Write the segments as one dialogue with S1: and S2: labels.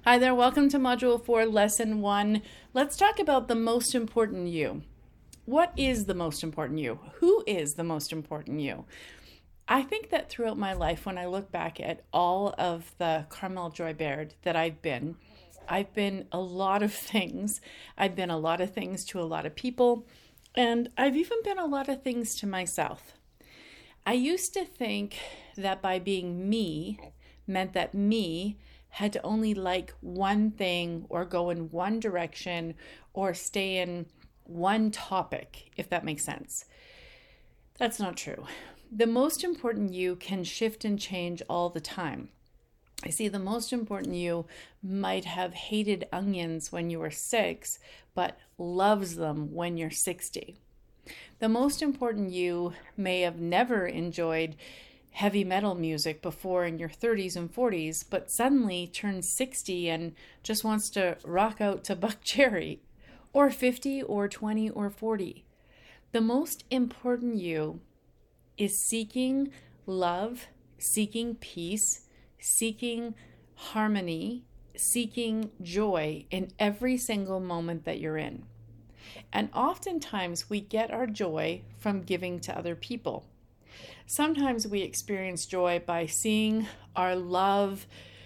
S1: Hi there, welcome to Module 4, Lesson 1. Let's talk about the most important you. What is the most important you? Who is the most important you? I think that throughout my life, when I look back at all of the Carmel Joy Baird that I've been a lot of things. I've been a lot of things to a lot of people, and I've even been a lot of things to myself. I used to think that by being me meant that me had to only like one thing or go in one direction or stay in one topic, if that makes sense. That's not true. The most important you can shift and change all the time. I see the most important you might have hated onions when you were 6, but loves them when you're 60. The most important you may have never enjoyed heavy metal music before in your 30s and 40s, but suddenly turns 60 and just wants to rock out to Buckcherry, or 50 or 20 or 40. The most important you is seeking love, seeking peace, seeking harmony, seeking joy in every single moment that you're in. And oftentimes we get our joy from giving to other people. Sometimes we experience joy by seeing our love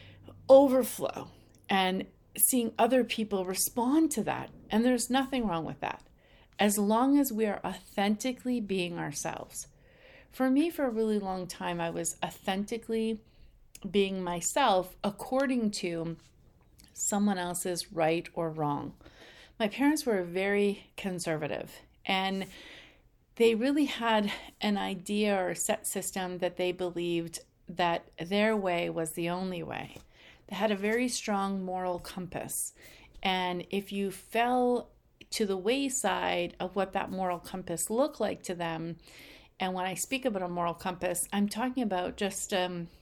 S1: overflow and seeing other people respond to that. And there's nothing wrong with that, as long as we are authentically being ourselves. For me, for a really long time, I was authentically being myself according to someone else's right or wrong. My parents were very conservative, and they really had an idea or set system that they believed that their way was the only way. They had a very strong moral compass. And if you fell to the wayside of what that moral compass looked like to them, and when I speak about a moral compass, I'm talking about just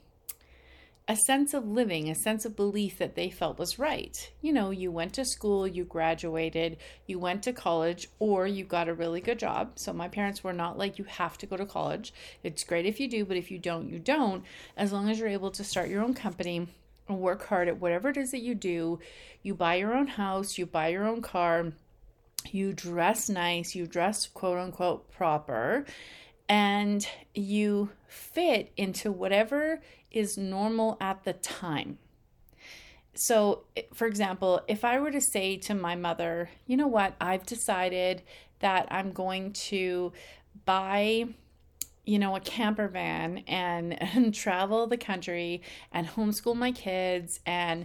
S1: a sense of living, a sense of belief that they felt was right. You know, you went to school, you graduated, you went to college, or you got a really good job. So my parents were not like, you have to go to college. It's great if you do, but if you don't, you don't. As long as you're able to start your own company and work hard at whatever it is that you do, you buy your own house, you buy your own car, you dress nice, you dress quote unquote proper, and you fit into whatever is normal at the time. So, for example, if I were to say to my mother, you know what, I've decided that I'm going to buy, a camper van and travel the country and homeschool my kids and,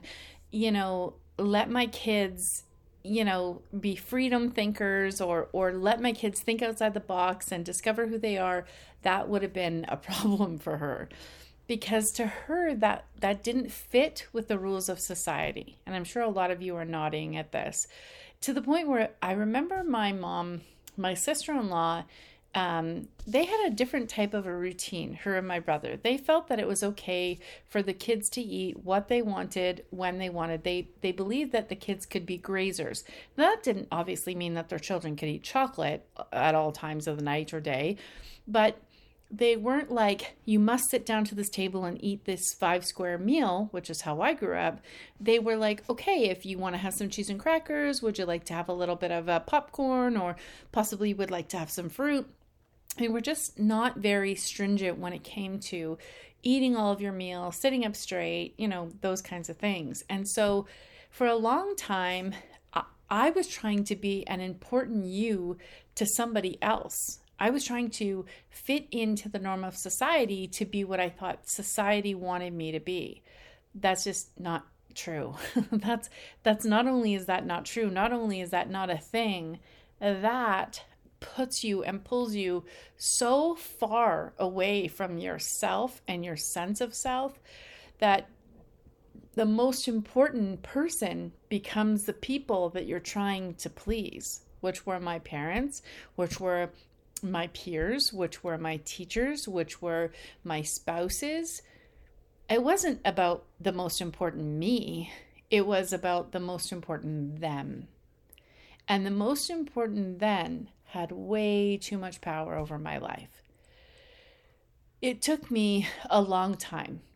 S1: let my kids be freedom thinkers or let my kids think outside the box and discover who they are, that would have been a problem for her. Because to her, that didn't fit with the rules of society. And I'm sure a lot of you are nodding at this. To the point where I remember my mom, my sister-in-law, they had a different type of a routine, her and my brother. They felt that it was okay for the kids to eat what they wanted when they wanted. They believed that the kids could be grazers. That didn't obviously mean that their children could eat chocolate at all times of the night or day, but they weren't like, you must sit down to this table and eat this 5-square meal, which is how I grew up. They were like, okay, if you want to have some cheese and crackers, would you like to have a little bit of popcorn, or possibly you would like to have some fruit? They were just not very stringent when it came to eating all of your meals, sitting up straight, those kinds of things. And so for a long time, I was trying to be an important you to somebody else. I was trying to fit into the norm of society to be what I thought society wanted me to be. That's just not true. That's not only is that not true, not only is that not a thing, that puts you and pulls you so far away from yourself and your sense of self that the most important person becomes the people that you're trying to please, which were my parents, which were my peers, which were my teachers, which were my spouses. It wasn't about the most important me. It was about the most important them. And the most important then had way too much power over my life. It took me a long time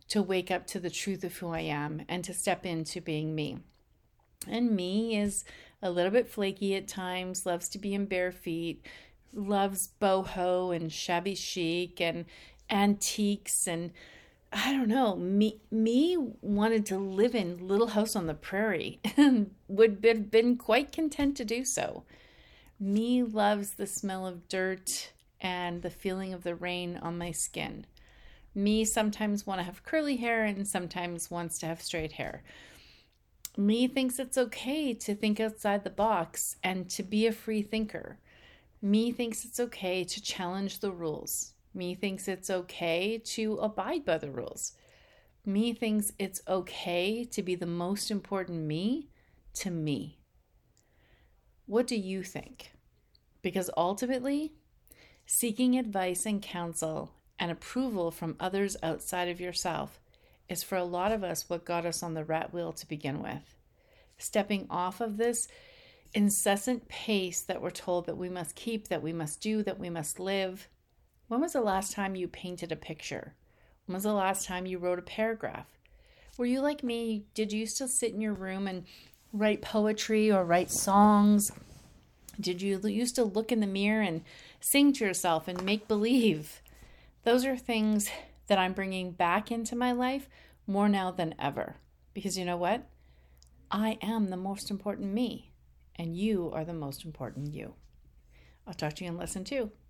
S1: to wake up to the truth of who I am and to step into being me. And me is a little bit flaky at times, loves to be in bare feet, loves boho and shabby chic and antiques, and I don't know, me wanted to live in Little House on the Prairie and would have been quite content to do so. Me loves the smell of dirt and the feeling of the rain on my skin. Me sometimes want to have curly hair and sometimes wants to have straight hair. Me thinks it's okay to think outside the box and to be a free thinker. Me thinks it's okay to challenge the rules. Me thinks it's okay to abide by the rules. Me thinks it's okay to be the most important me to me. What do you think? Because ultimately, seeking advice and counsel and approval from others outside of yourself is for a lot of us what got us on the rat wheel to begin with. Stepping off of this incessant pace that we're told that we must keep, that we must do, that we must live. When was the last time you painted a picture? When was the last time you wrote a paragraph? Were you like me? Did you still sit in your room and write poetry or write songs? Did you used to look in the mirror and sing to yourself and make believe? Those are things that I'm bringing back into my life more now than ever. Because you know what? I am the most important me, and you are the most important you. I'll talk to you in lesson 2.